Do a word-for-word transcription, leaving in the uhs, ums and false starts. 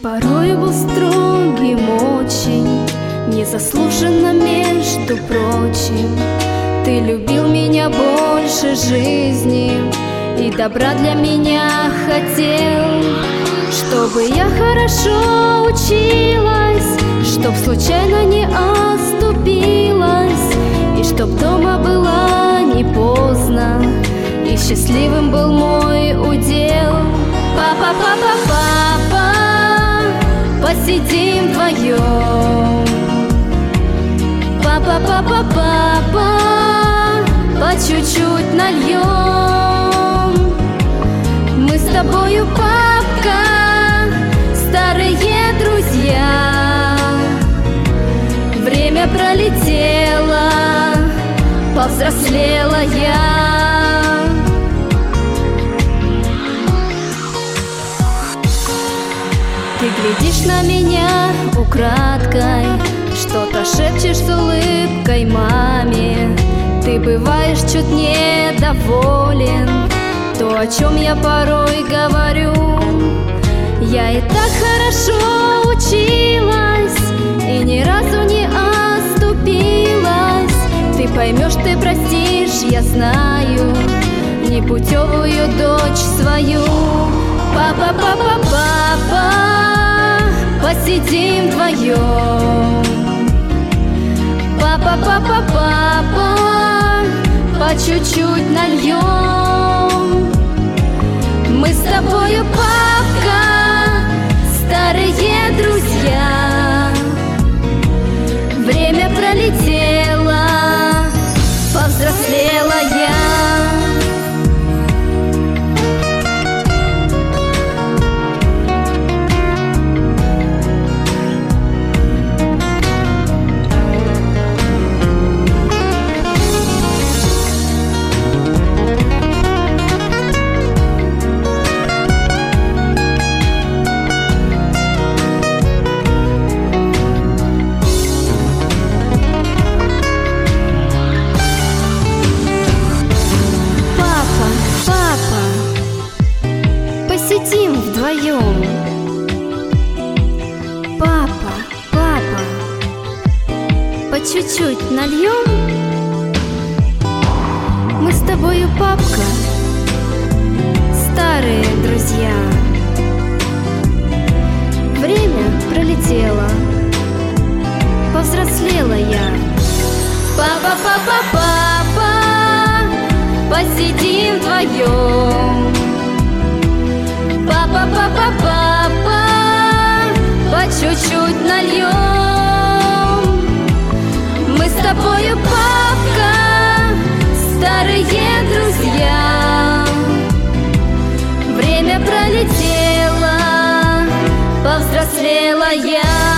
порой был строгим очень, незаслуженно, между прочим. Ты любил меня больше жизни и добра для меня хотел, чтобы я хорошо училась, чтоб случайно не оступилась, и чтоб дома была не поздно, и счастливым был мой удел. Папа, папа, папа, посидим вдвоем. Папа, папа, папа, по чуть-чуть нальем. Мы с тобою, папка, старые друзья. Время пролетело, повзрослела я. Ты глядишь на меня украдкой, что-то шепчешь с улыбкой маме. Ты бываешь чуть недоволен, то, о чем я порой говорю. Я и так хорошо училась и ни разу не оступилась. Ты поймешь, ты простишь, я знаю, непутевую дочь свою. Папа, папа, папа, посидим вдвоем. Папа, папа, папа, по чуть-чуть нальем. Мы с тобою, папка, старые друзья. Время пролетело, повзрослела я. Посидим вдвоем. Папа, папа, по чуть-чуть нальем. Мы с тобою, папка, старые друзья. Время пролетело, повзрослела я. Папа, папа, папа, посидим вдвоем. Папа, папа, папа, по чуть-чуть нальем. Мы с тобою, папка, старые друзья. Время пролетело, повзрослела я.